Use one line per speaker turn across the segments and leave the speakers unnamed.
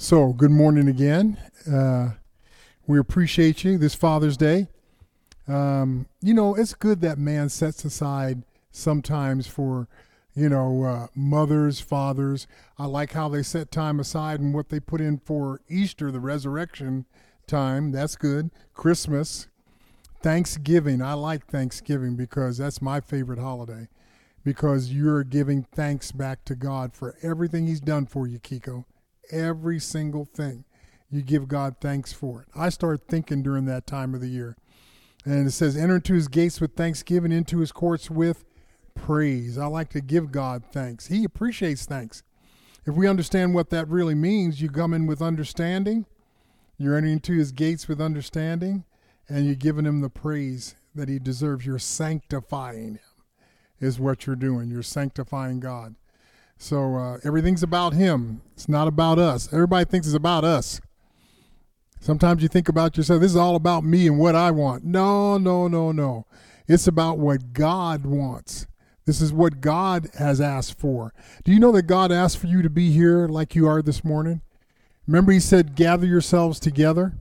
So, good morning again. We appreciate you this Father's Day. It's good that man sets aside sometimes for, mothers, fathers. I like how they set time aside and what they put in for Easter, the resurrection time. That's good. Christmas, Thanksgiving. I like Thanksgiving because that's my favorite holiday because you're giving thanks back to God for everything He's done for you, Kiko. Every single thing. You give God thanks for it. I start thinking during that time of the year. And it says, enter into His gates with thanksgiving, into His courts with praise. I like to give God thanks. He appreciates thanks. If we understand what that really means, you come in with understanding. You're entering into His gates with understanding, and you're giving Him the praise that He deserves. You're sanctifying Him is what you're doing. You're sanctifying God. So everything's about Him. It's not about us. Everybody thinks it's about us. Sometimes you think about yourself, this is all about me and what I want. No. It's about what God wants. This is what God has asked for. Do you know that God asked for you to be here like you are this morning? Remember He said, gather yourselves together.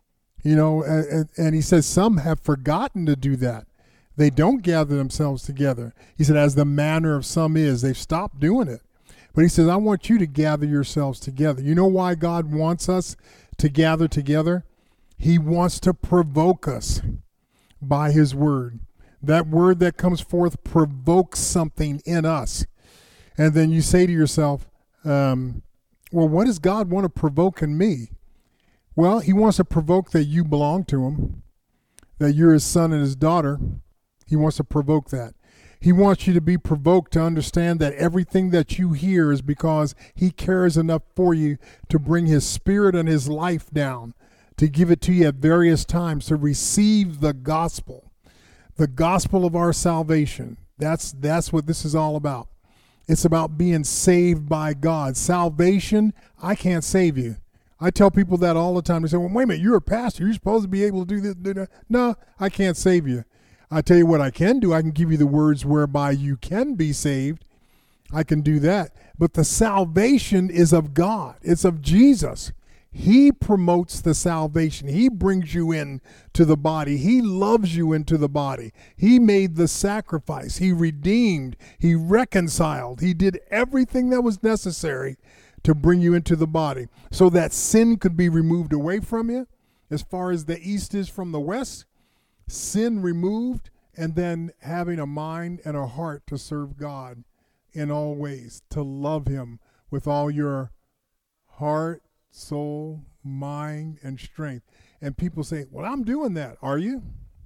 And He says some have forgotten to do that. They don't gather themselves together. He said, as the manner of some is, they've stopped doing it. But He says, I want you to gather yourselves together. You know why God wants us to gather together? He wants to provoke us by His word. That word that comes forth provokes something in us. And then you say to yourself, well, what does God want to provoke in me? Well, He wants to provoke that you belong to Him, that you're His son and His daughter. He wants to provoke that. He wants you to be provoked to understand that everything that you hear is because He cares enough for you to bring His Spirit and His life down, to give it to you at various times, to receive the gospel of our salvation. That's what this is all about. It's about being saved by God. Salvation, I can't save you. I tell people that all the time. They say, well, wait a minute, you're a pastor. You're supposed to be able to do this, do that. No, I can't save you. I tell you what I can do. I can give you the words whereby you can be saved. I can do that. But the salvation is of God. It's of Jesus. He promotes the salvation. He brings you in to the body. He loves you into the body. He made the sacrifice. He redeemed. He reconciled. He did everything that was necessary to bring you into the body so that sin could be removed away from you. As far as the east is from the west, sin removed, and then having a mind and a heart to serve God in all ways, to love Him with all your heart, soul, mind, and strength. And people say, well, I'm doing that. Are you?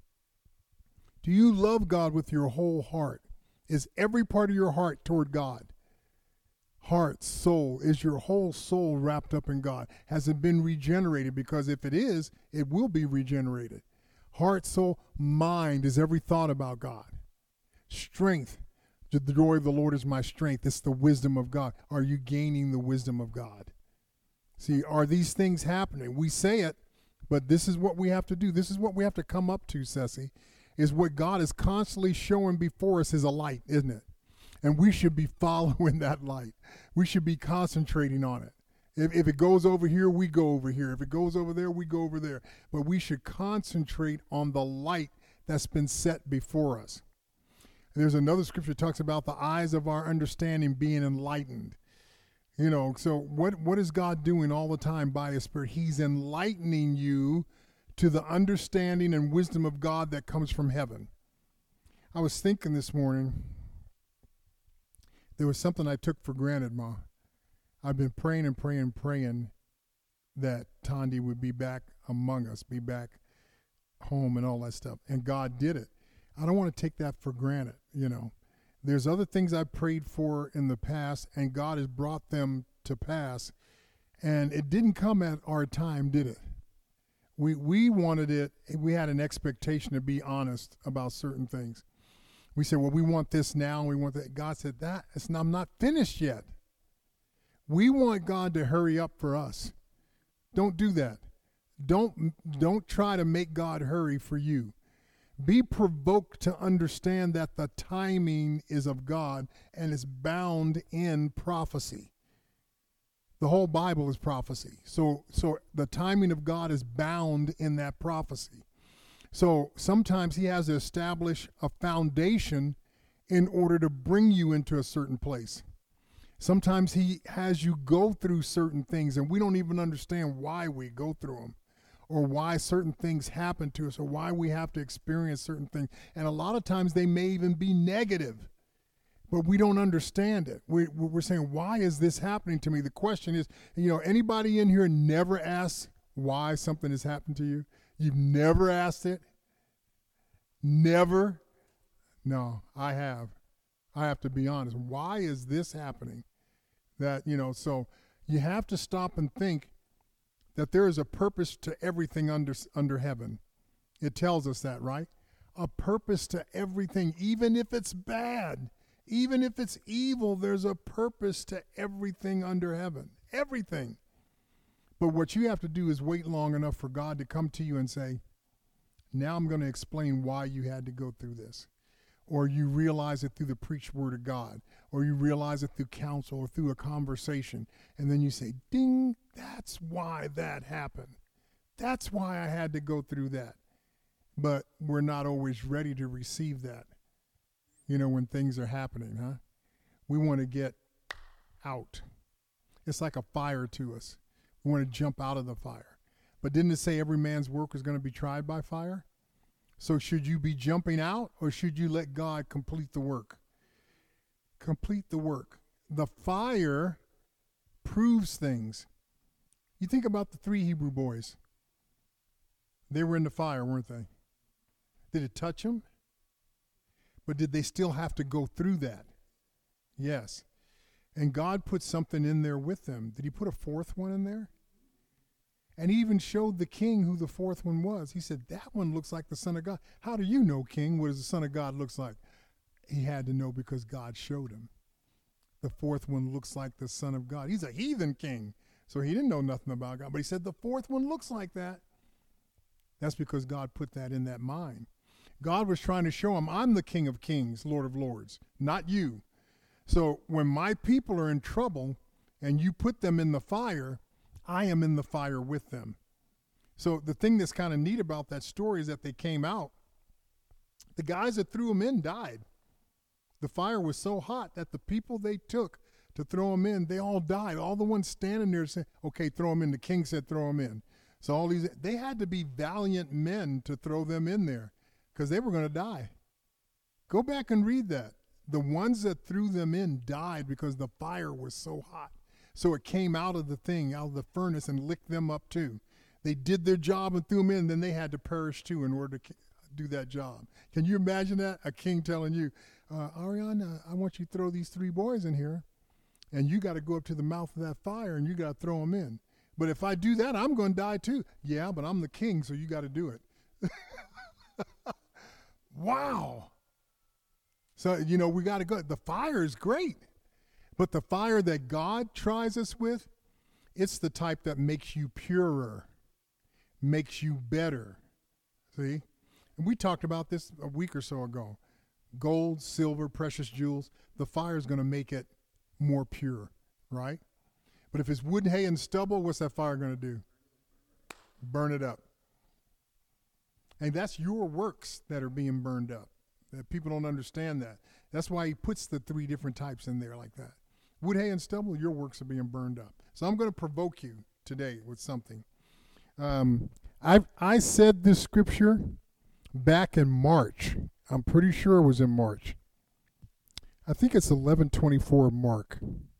Do you love God with your whole heart? Is every part of your heart toward God? Heart, soul, is your whole soul wrapped up in God? Has it been regenerated? Because if it is, it will be regenerated. Heart, soul, mind is every thought about God. Strength, the joy of the Lord is my strength. It's the wisdom of God. Are you gaining the wisdom of God? See, are these things happening? We say it, but this is what we have to do. This is what we have to come up to, Ceci, is what God is constantly showing before us is a light, isn't it? And we should be following that light. We should be concentrating on it. If it goes over here, we go over here. If it goes over there, we go over there. But we should concentrate on the light that's been set before us. There's another scripture that talks about the eyes of our understanding being enlightened. So what is God doing all the time by His Spirit? He's enlightening you to the understanding and wisdom of God that comes from heaven. I was thinking this morning, there was something I took for granted, Ma. I've been praying that Tondi would be back among us, be back home and all that stuff. And God did it. I don't want to take that for granted, There's other things I prayed for in the past, and God has brought them to pass. And it didn't come at our time, did it? We wanted it. We had an expectation to be honest about certain things. We said, well, we want this now, and we want that. God said, I'm not finished yet. We want God to hurry up for us. Don't do that. Don't try to make God hurry for you. Be provoked to understand that the timing is of God and is bound in prophecy. The whole Bible is prophecy. So the timing of God is bound in that prophecy. So sometimes he has to establish a foundation in order to bring you into a certain place. Sometimes he has you go through certain things, and we don't even understand why we go through them, or why certain things happen to us, or why we have to experience certain things. And a lot of times they may even be negative, but we don't understand it. We're saying, why is this happening to me? The question is, anybody in here never asks why something has happened to you? You've never asked it? Never? No, I have. I have to be honest. Why is this happening? So you have to stop and think that there is a purpose to everything under heaven. It tells us that, right? A purpose to everything, even if it's bad, even if it's evil, there's a purpose to everything under heaven. Everything. But what you have to do is wait long enough for God to come to you and say, now I'm going to explain why you had to go through this. Or you realize it through the preached word of God, or you realize it through counsel or through a conversation. And then you say, ding, that's why that happened. That's why I had to go through that. But we're not always ready to receive that, when things are happening, huh? We want to get out. It's like a fire to us. We want to jump out of the fire. But didn't it say every man's work is going to be tried by fire? So should you be jumping out, or should you let God complete the work? Complete the work. The fire proves things. You think about the 3 Hebrew boys. They were in the fire, weren't they? Did it touch them? But did they still have to go through that? Yes. And God put something in there with them. Did he put a 4th one in there? And he even showed the king who the 4th one was. He said, that one looks like the Son of God. How do you know, king, what the Son of God looks like? He had to know because God showed him. The 4th one looks like the Son of God. He's a heathen king, so he didn't know nothing about God. But he said the 4th one looks like that. That's because God put that in that mind. God was trying to show him, I'm the King of Kings, Lord of Lords, not you. So when my people are in trouble and you put them in the fire, I am in the fire with them. So the thing that's kind of neat about that story is that they came out. The guys that threw them in died. The fire was so hot that the people they took to throw them in, they all died. All the ones standing there saying, okay, throw them in. The king said throw them in. So they had to be valiant men to throw them in there because they were going to die. Go back and read that. The ones that threw them in died because the fire was so hot. So it came out of the thing, out of the furnace, and licked them up too. They did their job and threw them in, then they had to perish too in order to do that job. Can you imagine that? A king telling you, Ariana, I want you to throw these 3 boys in here, and you got to go up to the mouth of that fire, and you got to throw them in. But if I do that, I'm going to die too. Yeah, but I'm the king, so you got to do it. Wow. So, we got to go. The fire is great. But the fire that God tries us with, it's the type that makes you purer, makes you better. See? And we talked about this a week or so ago. Gold, silver, precious jewels, the fire is going to make it more pure, right? But if it's wood, hay, and stubble, what's that fire going to do? Burn it up. And that's your works that are being burned up. That people don't understand that. That's why he puts the 3 different types in there like that. Wood, hay, and stubble, your works are being burned up. So I'm going to provoke you today with something. I said this scripture back in March. I'm pretty sure it was in March. I think it's 11:24 Mark.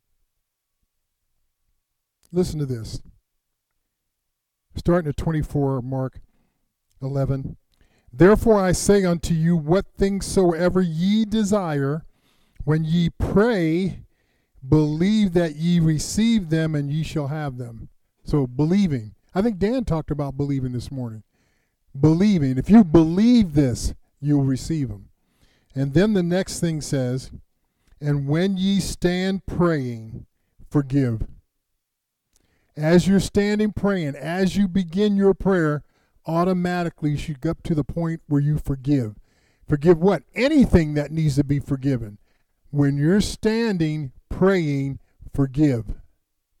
Listen to this. Starting at 24 Mark 11. Therefore I say unto you, what things soever ye desire, when ye pray, believe that ye receive them, and ye shall have them. So believing. I think Dan talked about believing this morning. Believing. If you believe this, you'll receive them. And then the next thing says, and when ye stand praying, forgive. As you're standing praying, as you begin your prayer, automatically you should get up to the point where you forgive. Forgive what? Anything that needs to be forgiven. When you're standing praying, forgive.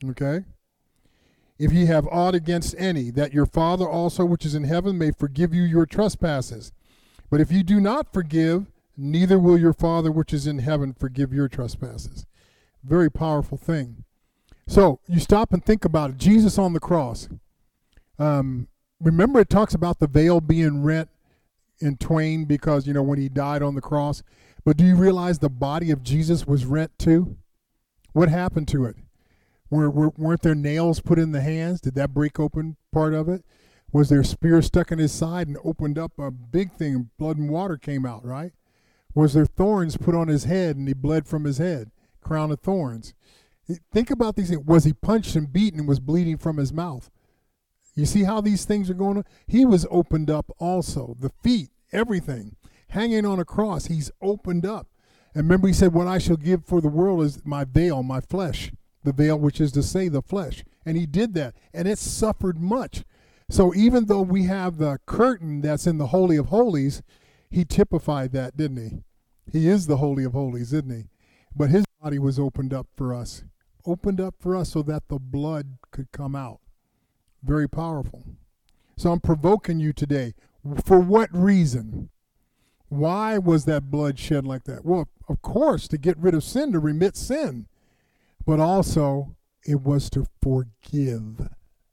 Okay? If ye have aught against any, that your Father also which is in heaven may forgive you your trespasses. But if you do not forgive, neither will your Father which is in heaven forgive your trespasses. Very powerful thing. So you stop and think about it. Jesus on the cross. Remember, it talks about the veil being rent in twain because, when he died on the cross. But do you realize the body of Jesus was rent too? What happened to it? Weren't there nails put in the hands? Did that break open part of it? Was there a spear stuck in his side and opened up a big thing and blood and water came out, right? Was there thorns put on his head and he bled from his head? Crown of thorns. Think about these things. Was he punched and beaten and was bleeding from his mouth? You see how these things are going on? He was opened up also. The feet, everything. Hanging on a cross, he's opened up. And remember he said, what I shall give for the world is my veil, my flesh. The veil, which is to say the flesh. And he did that. And it suffered much. So even though we have the curtain that's in the Holy of Holies, he typified that, didn't he? He is the Holy of Holies, isn't he? But his body was opened up for us. Opened up for us so that the blood could come out. Very powerful. So I'm provoking you today. For what reason? Why was that blood shed like that? Well, of course, to get rid of sin, to remit sin. But also, it was to forgive.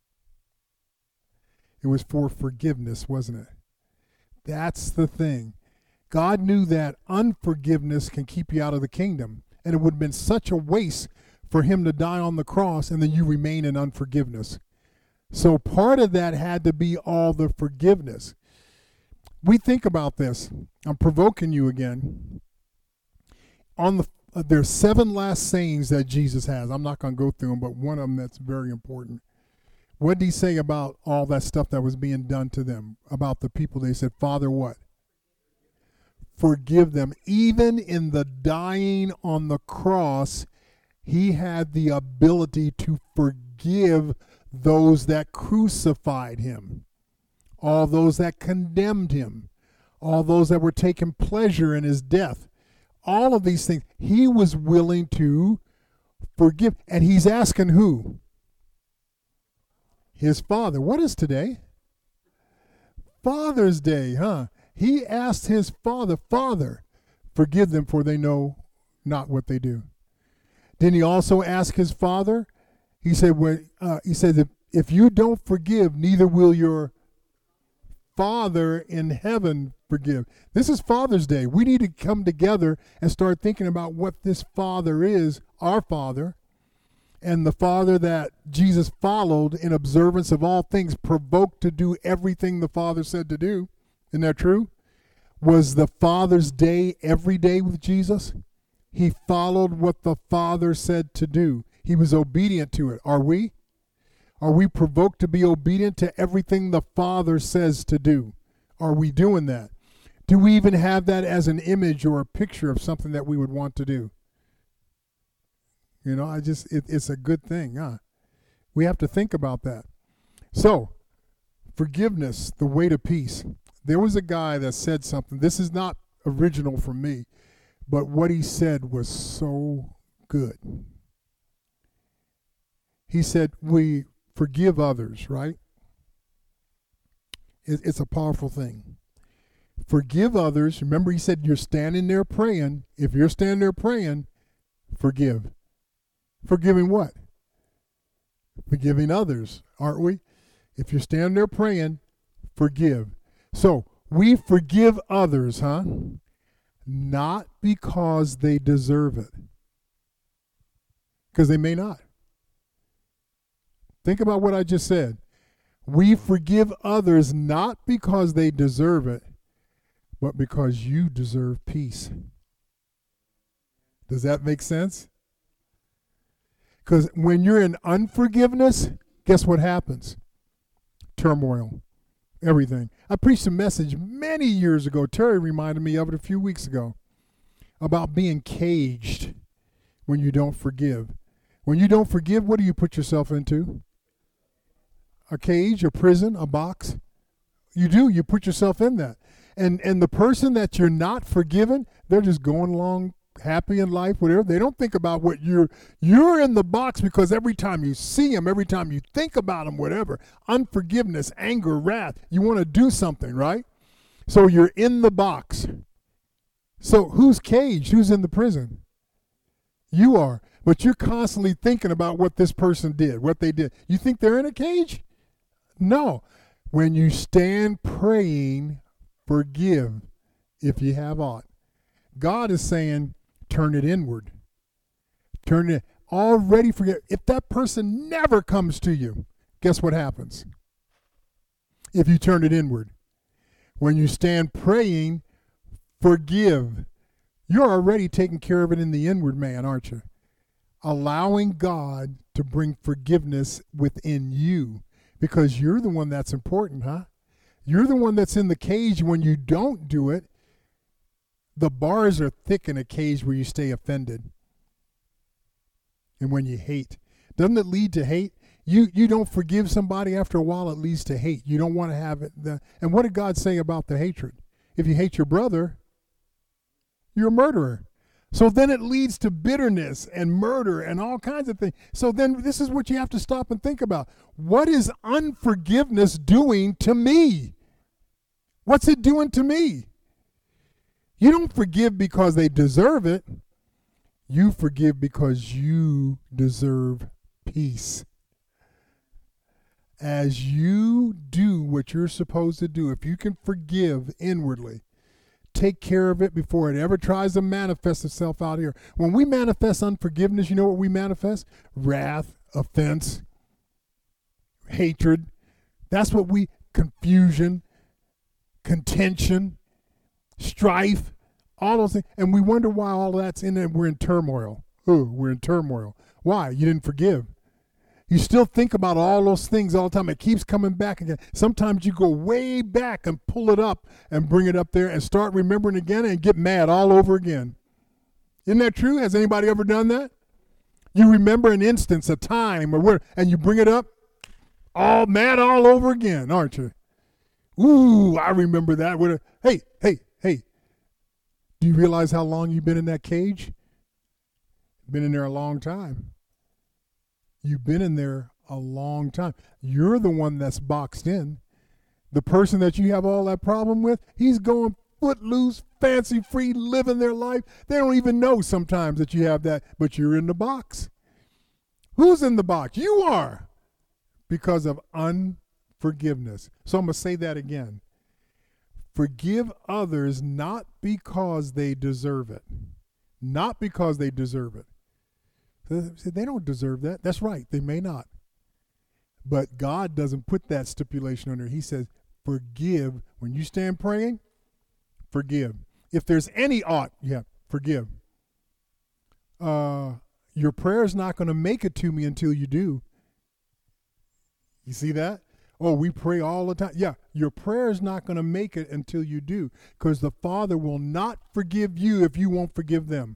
It was for forgiveness, wasn't it? That's the thing. God knew that unforgiveness can keep you out of the kingdom. And it would have been such a waste for him to die on the cross and then you remain in unforgiveness. So part of that had to be all the forgiveness. We think about this. I'm provoking you again. There's 7 last sayings that Jesus has. I'm not going to go through them, but one of them that's very important. What did he say about all that stuff that was being done to them? About the people, they said, Father, what? Forgive them. Even in the dying on the cross, he had the ability to forgive those that crucified him, all those that condemned him, all those that were taking pleasure in his death. All of these things, he was willing to forgive. And he's asking who? His Father. What is today? Father's Day, huh? He asked his Father, Father, forgive them for they know not what they do. Didn't he also ask his Father? He said, if you don't forgive, neither will your Father in heaven forgive. This is Father's Day. We need to come together and start thinking about what this Father is, our Father, and the Father that Jesus followed in observance of all things, provoked to do everything the Father said to do. Isn't that true? Was the Father's Day every day with Jesus? He followed what the Father said to do. He was obedient to it. Are we? Are we provoked to be obedient to everything the Father says to do? Are we doing that? Do we even have that as an image or a picture of something that we would want to do? It's a good thing, huh? We have to think about that. So, forgiveness, the way to peace. There was a guy that said something. This is not original from me, but what he said was so good. He said, we forgive others, right? It's a powerful thing. Forgive others. Remember, he said, you're standing there praying. If you're standing there praying, forgive. Forgiving what? Forgiving others, aren't we? If you're standing there praying, forgive. So, we forgive others, huh? Not because they deserve it. Because they may not. Think about what I just said. We forgive others not because they deserve it, but because you deserve peace. Does that make sense? Because when you're in unforgiveness, guess what happens? Turmoil. Everything. I preached a message many years ago. Terry reminded me of it a few weeks ago about being caged when you don't forgive. When you don't forgive, what do you put yourself into? A cage, a prison, a box. You do. You put yourself in that. And the person that you're not forgiving, they're just going along happy in life, whatever. They don't think about what you're in the box because every time you see them, every time you think about them, whatever, unforgiveness, anger, wrath, you want to do something, right? So you're in the box. So who's caged? Who's in the prison? You are. But you're constantly thinking about what this person did, what they did. You think they're in a cage? No. When you stand praying, forgive if you have aught. God is saying, turn it inward. Turn it already forget. If that person never comes to you, guess what happens? If you turn it inward. When you stand praying, forgive. You're already taking care of it in the inward man, aren't you? Allowing God to bring forgiveness within you because you're the one that's important, huh? You're the one that's in the cage when you don't do it. The bars are thick in a cage where you stay offended. And when you hate. Doesn't it lead to hate? You don't forgive somebody, after a while it leads to hate. You don't want to have it. And what did God say about the hatred? If you hate your brother, you're a murderer. So then it leads to bitterness and murder and all kinds of things. So then this is what you have to stop and think about. What is unforgiveness doing to me? What's it doing to me? You don't forgive because they deserve it. You forgive because you deserve peace. As you do what you're supposed to do, if you can forgive inwardly, take care of it before it ever tries to manifest itself out here. When we manifest unforgiveness, you know what we manifest? Wrath, offense, hatred. That's what confusion, contention, strife, all those things. And we wonder why all that's in it. We're in turmoil. We're in turmoil. Why? You didn't forgive. You still think about all those things all the time. It keeps coming back again. Sometimes you go way back and pull it up and bring it up there and start remembering again and get mad all over again. Isn't that true? Has anybody ever done that? You remember an instance, a time, or where, and you bring it up all mad all over again, aren't you? Ooh, I remember that. Hey. Do you realize how long you've been in that cage? Been in there a long time. You've been in there a long time. You're the one that's boxed in. The person that you have all that problem with, he's going footloose, fancy free, living their life. They don't even know sometimes that you have that, but you're in the box. Who's in the box? You are, because of unforgiveness. So I'm going to say that again. Forgive others not because they deserve it. Not because they deserve it. They don't deserve that. That's right. They may not. But God doesn't put that stipulation under. He says, forgive. When you stand praying, forgive. If there's any ought, forgive. Your prayer is not going to make it to me until you do. You see that? Oh, we pray all the time. Yeah, your prayer is not going to make it until you do, because the Father will not forgive you if you won't forgive them.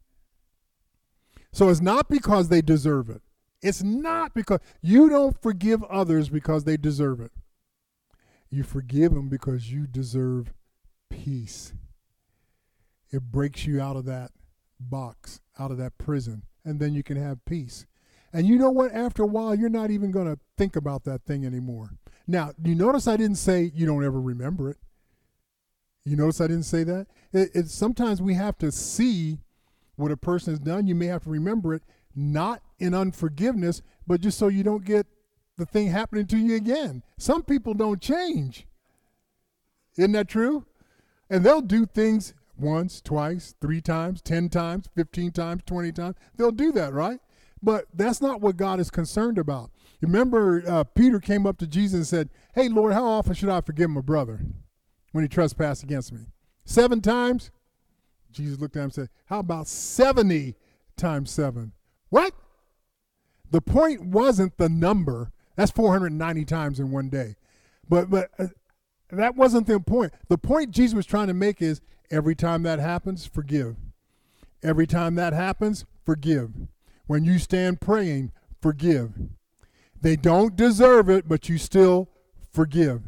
So it's not because they deserve it. It's not because you don't forgive others because they deserve it. You forgive them because you deserve peace. It breaks you out of that box, out of that prison, and then you can have peace. And you know what? After a while, you're not even going to think about that thing anymore. Now, you notice I didn't say you don't ever remember it. You notice I didn't say that? Sometimes we have to see what a person has done. You may have to remember it, not in unforgiveness, but just so you don't get the thing happening to you again. Some people don't change. Isn't that true? And they'll do things once, twice, 3 times, 10 times, 15 times, 20 times. They'll do that, right? But that's not what God is concerned about. Remember, Peter came up to Jesus and said, hey, Lord, how often should I forgive my brother when he trespassed against me? 7 times? Jesus looked at him and said, how about 70 times 7? What? The point wasn't the number. That's 490 times in one day. But that wasn't the point. The point Jesus was trying to make is every time that happens, forgive. Every time that happens, forgive. When you stand praying, forgive. They don't deserve it, but you still forgive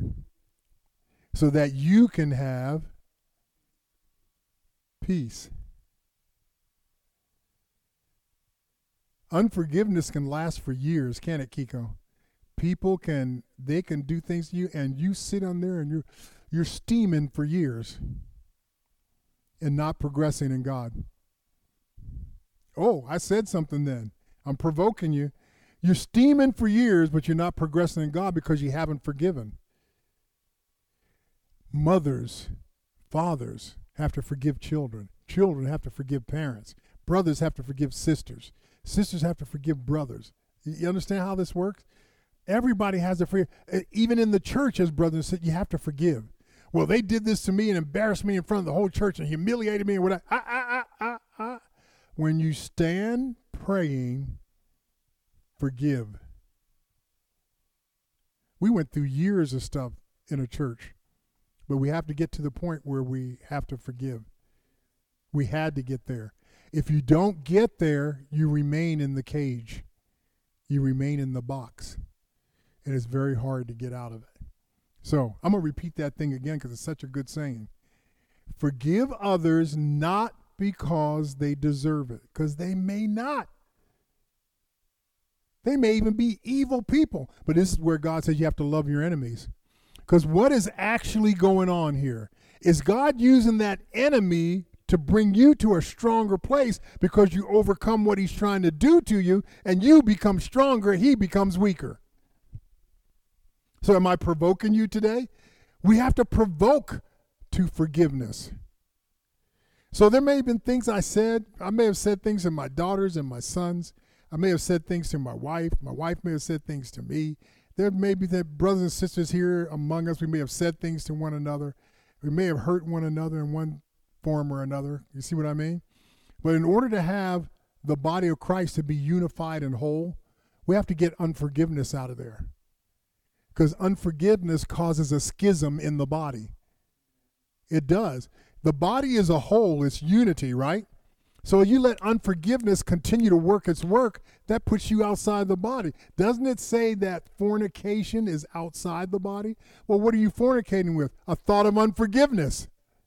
so that you can have peace. Unforgiveness can last for years, can't it, Kiko? They can do things to you, and you sit on there and you're steaming for years and not progressing in God. Oh, I said something then. I'm provoking you. You're steaming for years, but you're not progressing in God because you haven't forgiven. Mothers, fathers have to forgive children. Children have to forgive parents. Brothers have to forgive sisters. Sisters have to forgive brothers. You understand how this works? Everybody has to forgive. Even in the church, as brothers said, you have to forgive. Well, they did this to me and embarrassed me in front of the whole church and humiliated me and whatever. When you stand praying, forgive. We went through years of stuff in a church, but we have to get to the point where we have to forgive. We had to get there. If you don't get there, you remain in the cage. You remain in the box. And it's very hard to get out of it. So I'm going to repeat that thing again because it's such a good saying. Forgive others not because they deserve it, because they may not. They may even be evil people. But this is where God says you have to love your enemies. Because what is actually going on here? Is God using that enemy to bring you to a stronger place because you overcome what he's trying to do to you and you become stronger, he becomes weaker? So am I provoking you today? We have to provoke to forgiveness. So there may have been things I said. I may have said things to my daughters and my sons. I may have said things to my wife. My wife may have said things to me. There may be that brothers and sisters here among us, we may have said things to one another. We may have hurt one another in one form or another. You see what I mean? But in order to have the body of Christ to be unified and whole, we have to get unforgiveness out of there. Because unforgiveness causes a schism in the body. It does. The body is a whole. It's unity, right? So you let unforgiveness continue to work its work, that puts you outside the body. Doesn't it say that fornication is outside the body? Well, what are you fornicating with? A thought of unforgiveness.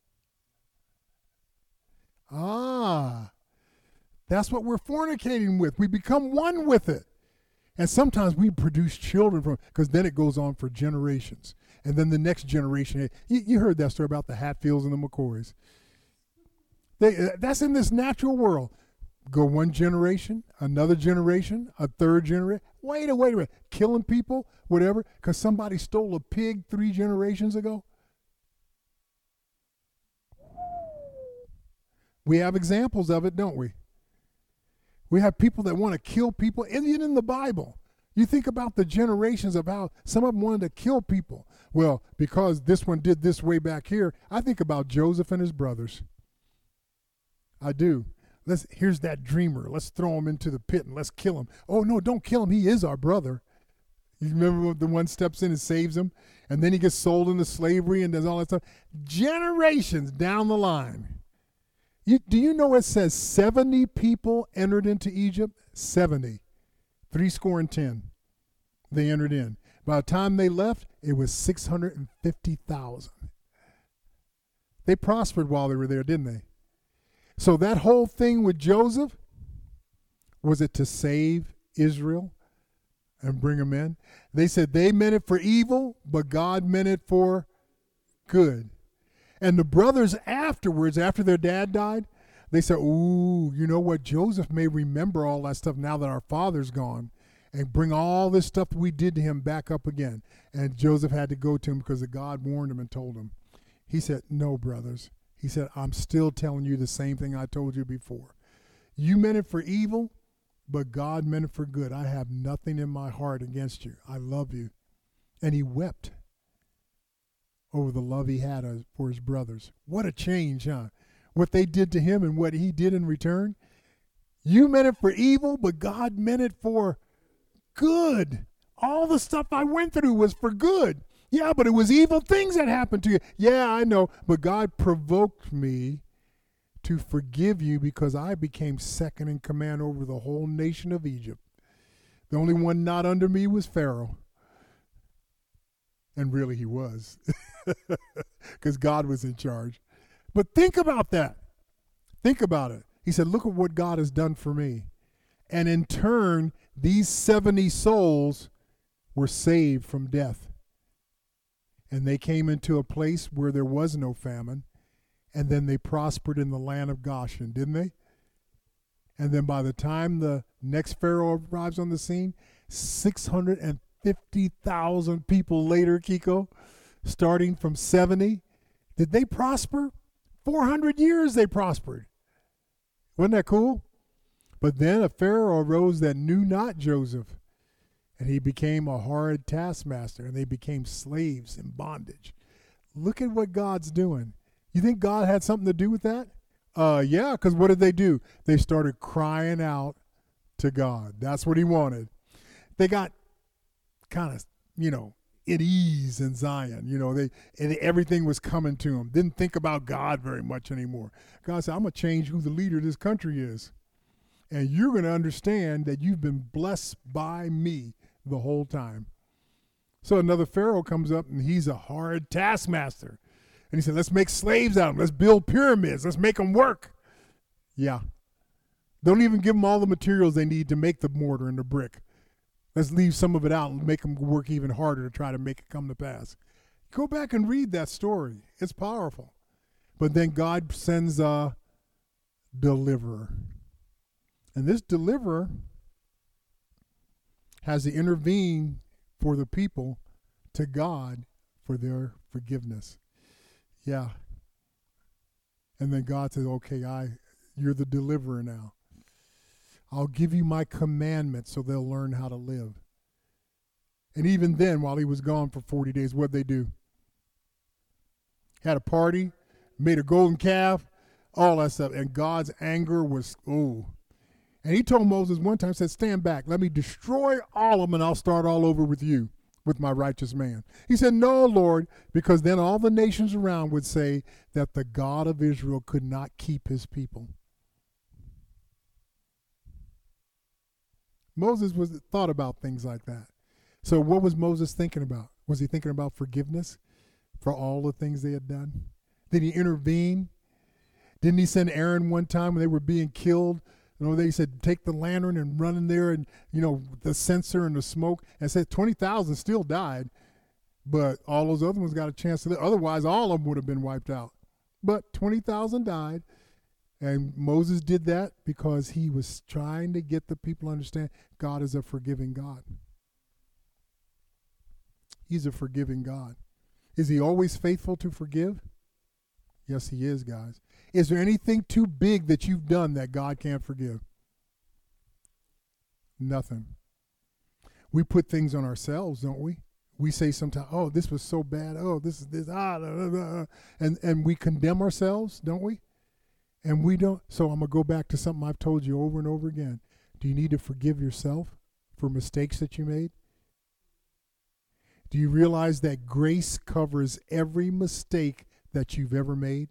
That's what we're fornicating with. We become one with it. And sometimes we produce children from, because then it goes on for generations. And then the next generation, you heard that story about the Hatfields and the McCoys. That's in this natural world. Go one generation, another generation, a third generation. Wait a minute. Killing people, whatever, because somebody stole a pig 3 generations ago. We have examples of it, don't we? We have people that want to kill people, even in the Bible. You think about the generations of how some of them wanted to kill people. Well, because this one did this way back here, I think about Joseph and his brothers. I do. Here's that dreamer. Let's throw him into the pit and let's kill him. Oh, no, don't kill him. He is our brother. You remember when the one steps in and saves him? And then he gets sold into slavery and does all that stuff. Generations down the line. Do you know it says 70 people entered into Egypt? 70. 70. They entered in. By the time they left, it was 650,000. They prospered while they were there, didn't they? So that whole thing with Joseph, was it to save Israel and bring them in? They said they meant it for evil, but God meant it for good. And the brothers afterwards, after their dad died, they said, ooh, you know what? Joseph may remember all that stuff now that our father's gone and bring all this stuff that we did to him back up again. And Joseph had to go to him because God warned him and told him. He said, no, brothers. He said, I'm still telling you the same thing I told you before. You meant it for evil, but God meant it for good. I have nothing in my heart against you. I love you. And he wept over the love he had for his brothers. What a change, huh? What they did to him and what he did in return. You meant it for evil, but God meant it for good. All the stuff I went through was for good. Yeah, but it was evil things that happened to you. Yeah, I know. But God provoked me to forgive you because I became second in command over the whole nation of Egypt. The only one not under me was Pharaoh. And really he was. Because God was in charge. But think about that. Think about it. He said, look at what God has done for me. And in turn, these 70 souls were saved from death. And they came into a place where there was no famine. And then they prospered in the land of Goshen, didn't they? And then by the time the next Pharaoh arrives on the scene, 650,000 people later, Kiko, starting from 70, did they prosper? 400 years they prospered. Wasn't that cool? But then a Pharaoh arose that knew not Joseph, and he became a hard taskmaster, and they became slaves in bondage. Look at what God's doing. You think God had something to do with that? Yeah, because what did they do? They started crying out to God. That's what he wanted. They got kind of, at ease in Zion. And everything was coming to them. Didn't think about God very much anymore. God said, I'm going to change who the leader of this country is. And you're going to understand that you've been blessed by me the whole time. So another Pharaoh comes up, and he's a hard taskmaster. And he said, let's make slaves out of them. Let's build pyramids. Let's make them work. Yeah. Don't even give them all the materials they need to make the mortar and the brick. Let's leave some of it out and make them work even harder to try to make it come to pass. Go back and read that story. It's powerful. But then God sends a deliverer. And this deliverer has to intervene for the people to God for their forgiveness. Yeah. And then God says, okay, you're the deliverer now. I'll give you my commandments so they'll learn how to live. And even then, while he was gone for 40 days, what'd they do? Had a party, made a golden calf, all that stuff. And God's anger was, And he told Moses one time, said, stand back. Let me destroy all of them, and I'll start all over with you, with my righteous man. He said, no, Lord, because then all the nations around would say that the God of Israel could not keep his people. Moses thought about things like that. So what was Moses thinking about? Was he thinking about forgiveness for all the things they had done? Did he intervene? Didn't he send Aaron one time when they were being killed? They said, take the lantern and run in there and, the censer and the smoke. And said 20,000 still died, but all those other ones got a chance to live. Otherwise, all of them would have been wiped out. But 20,000 died. And Moses did that because he was trying to get the people to understand God is a forgiving God. He's a forgiving God. Is he always faithful to forgive? Yes, he is, guys. Is there anything too big that you've done that God can't forgive? Nothing. We put things on ourselves, don't we? We say sometimes, oh, this was so bad. Oh, this is this. And we condemn ourselves, don't we? And we don't. So I'm going to go back to something I've told you over and over again. Do you need to forgive yourself for mistakes that you made? Do you realize that grace covers every mistake that you've ever made?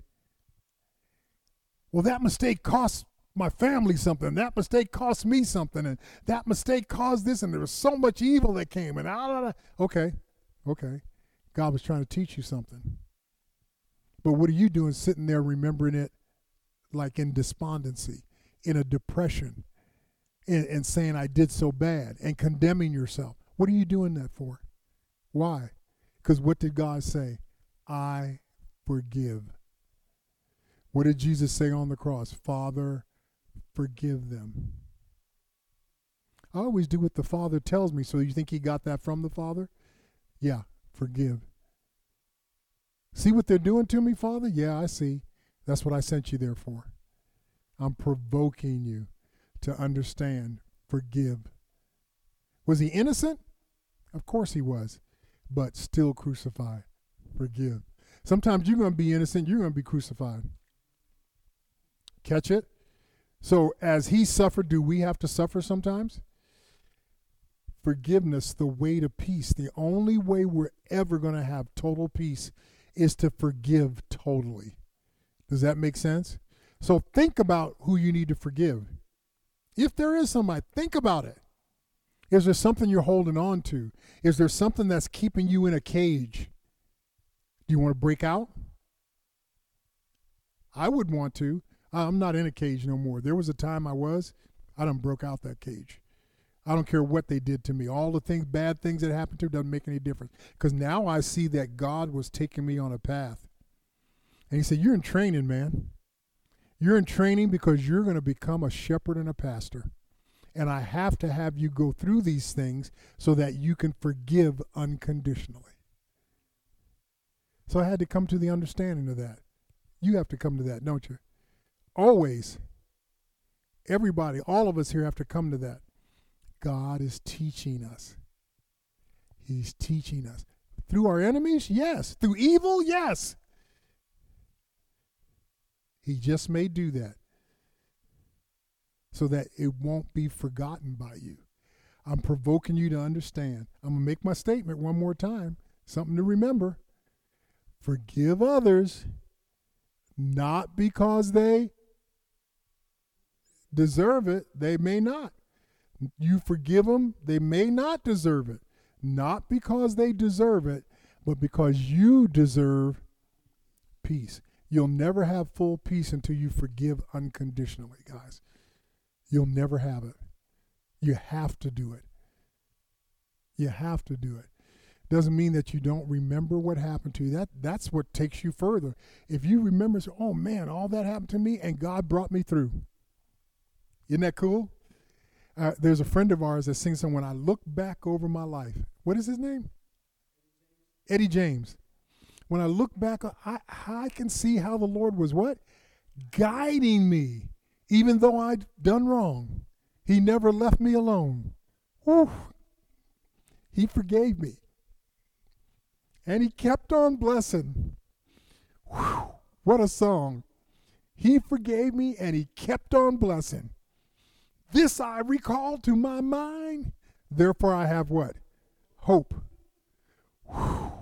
Well, that mistake cost my family something. That mistake cost me something. And that mistake caused this. And there was so much evil that came. And okay. God was trying to teach you something. But what are you doing sitting there remembering it like in despondency, in a depression, and saying I did so bad and condemning yourself? What are you doing that for? Why? Because what did God say? I forgive. What did Jesus say on the cross? Father, forgive them. I always do what the Father tells me. So you think he got that from the Father? Yeah, forgive. See what they're doing to me, Father? Yeah, I see. That's what I sent you there for. I'm provoking you to understand. Forgive. Was he innocent? Of course he was. But still crucified. Forgive. Sometimes you're going to be innocent. You're going to be crucified. Catch it? So as he suffered, do we have to suffer sometimes? Forgiveness, the way to peace. The only way we're ever going to have total peace is to forgive totally. Does that make sense? So think about who you need to forgive. If there is somebody, think about it. Is there something you're holding on to? Is there something that's keeping you in a cage? Do you want to break out? I would want to. I'm not in a cage no more. There was a time I was, I done broke out that cage. I don't care what they did to me. All the things, bad things that happened to me doesn't make any difference. Because now I see that God was taking me on a path. And he said, you're in training, man. You're in training because you're going to become a shepherd and a pastor. And I have to have you go through these things so that you can forgive unconditionally. So I had to come to the understanding of that. You have to come to that, don't you? Always. Everybody, all of us here have to come to that. God is teaching us. He's teaching us. Through our enemies? Yes. Through evil? Yes. He just may do that so that it won't be forgotten by you. I'm provoking you to understand. I'm going to make my statement one more time. Something to remember. Forgive others, not because they deserve it. They may not. You forgive them, they may not deserve it. Not because they deserve it, but because you deserve peace. You'll never have full peace until you forgive unconditionally, guys. You'll never have it. You have to do it. You have to do it. Doesn't mean that you don't remember what happened to you. That's what takes you further. If you remember, oh man, all that happened to me and God brought me through. Isn't that cool? There's a friend of ours that sings something, when I look back over my life. What is his name? Eddie James. When I look back, I can see how the Lord was what? Guiding me, even though I'd done wrong. He never left me alone. Whew. He forgave me. And he kept on blessing. Whew. What a song. He forgave me and he kept on blessing. This I recall to my mind. Therefore I have what? Hope. Whew.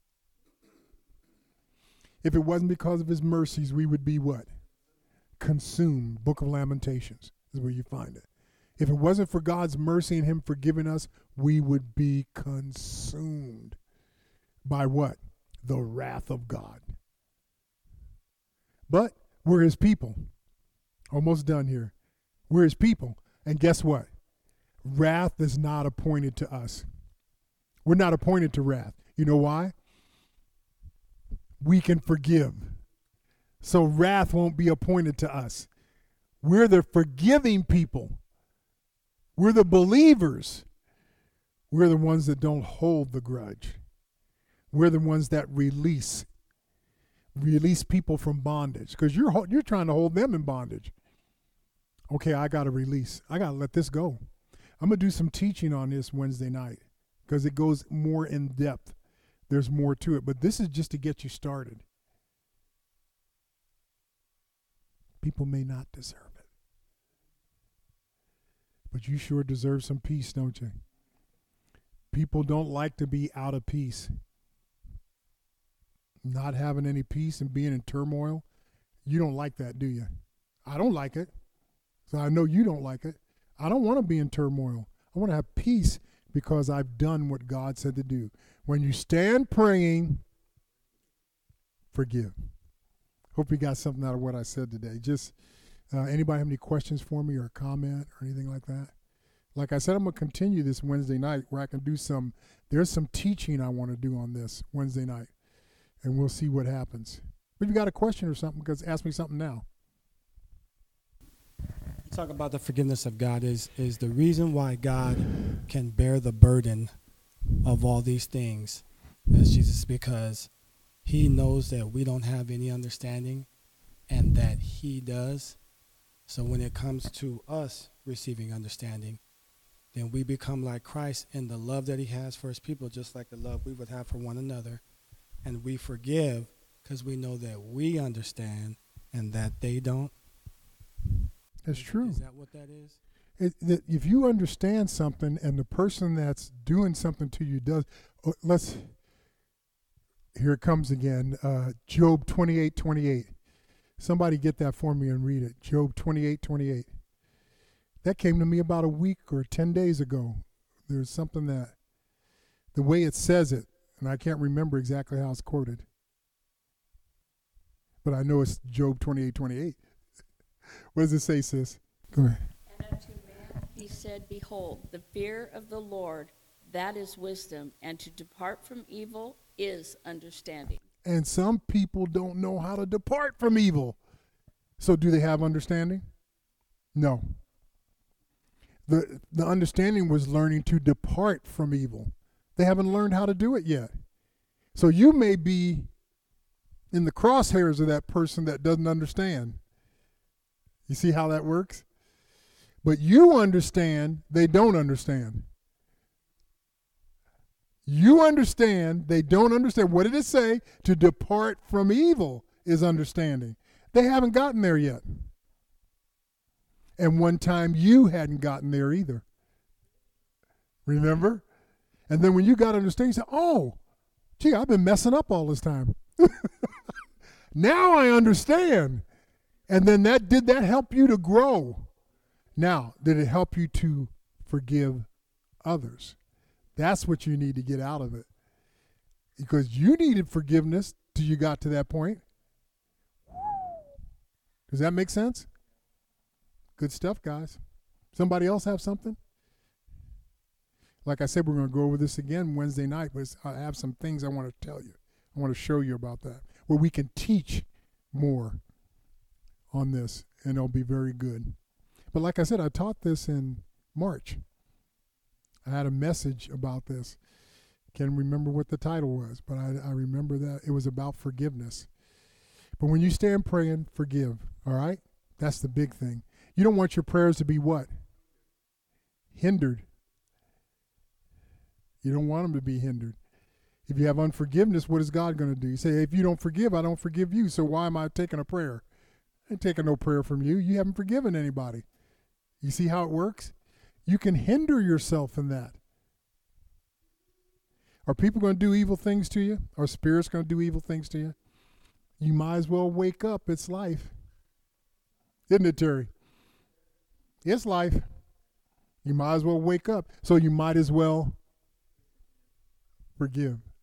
If it wasn't because of his mercies, we would be what? Consumed. Book of Lamentations is where you find it. If it wasn't for God's mercy and him forgiving us, we would be consumed. By what? The wrath of God. But we're his people. Almost done here. We're his people. And guess what? Wrath is not appointed to us. We're not appointed to wrath. You know why? We can forgive. So wrath won't be appointed to us. We're the forgiving people. We're the believers. We're the ones that don't hold the grudge. We're the ones that release people from bondage, because you're trying to hold them in bondage. Okay, I got to release. I got to let this go. I'm going to do some teaching on this Wednesday night because it goes more in depth. There's more to it, but this is just to get you started. People may not deserve it, but you sure deserve some peace, don't you? People don't like to be out of peace. Not having any peace and being in turmoil. You don't like that, do you? I don't like it. So I know you don't like it. I don't want to be in turmoil. I want to have peace because I've done what God said to do. When you stand praying, forgive. Hope you got something out of what I said today. Just anybody have any questions for me or a comment or anything like that? Like I said, I'm going to continue this Wednesday night where I can do there's some teaching I want to do on this Wednesday night. And we'll see what happens. But if you got a question or something, because ask me something now.
Talk about the forgiveness of God is the reason why God can bear the burden of all these things as Jesus, because he knows that we don't have any understanding and that he does. So when it comes to us receiving understanding, then we become like Christ in the love that he has for his people, just like the love we would have for one another. And we forgive because we know that we understand and that they don't.
That's true.
Is that what that is?
If you understand something and the person that's doing something to you does, here it comes again, Job 28:28. Somebody get that for me and read it. Job 28:28. That came to me about a week or 10 days ago. There's something that, the way it says it, and I can't remember exactly how it's quoted, but I know it's Job 28:28. What does it say, sis? Go ahead.
And unto he said, behold, the fear of the Lord, that is wisdom, and to depart from evil is understanding.
And some people don't know how to depart from evil. So do they have understanding? No. The understanding was learning to depart from evil. They haven't learned how to do it yet. So you may be in the crosshairs of that person that doesn't understand. You see how that works? But you understand, they don't understand. You understand, they don't understand. What did it say? To depart from evil is understanding. They haven't gotten there yet. And one time you hadn't gotten there either. Remember? And then when you got understanding, you said, oh, gee, I've been messing up all this time. Now I understand. And then did that help you to grow? Now, did it help you to forgive others? That's what you need to get out of it. Because you needed forgiveness till you got to that point. Does that make sense? Good stuff, guys. Somebody else have something? Like I said, we're going to go over this again Wednesday night, but I have some things I want to tell you. I want to show you about that, where we can teach more on this, and it'll be very good. But like I said, I taught this in March. I had a message about this. Can't remember what the title was, but I remember that it was about forgiveness. But when you stand praying, forgive, all right? That's the big thing. You don't want your prayers to be what? Hindered. You don't want them to be hindered. If you have unforgiveness, what is God going to do? You say, if you don't forgive, I don't forgive you. So why am I taking a prayer? I ain't taking no prayer from you. You haven't forgiven anybody. You see how it works? You can hinder yourself in that. Are people going to do evil things to you? Are spirits going to do evil things to you? You might as well wake up. It's life. Isn't it, Terry? It's life. You might as well wake up. So you might as well forgive.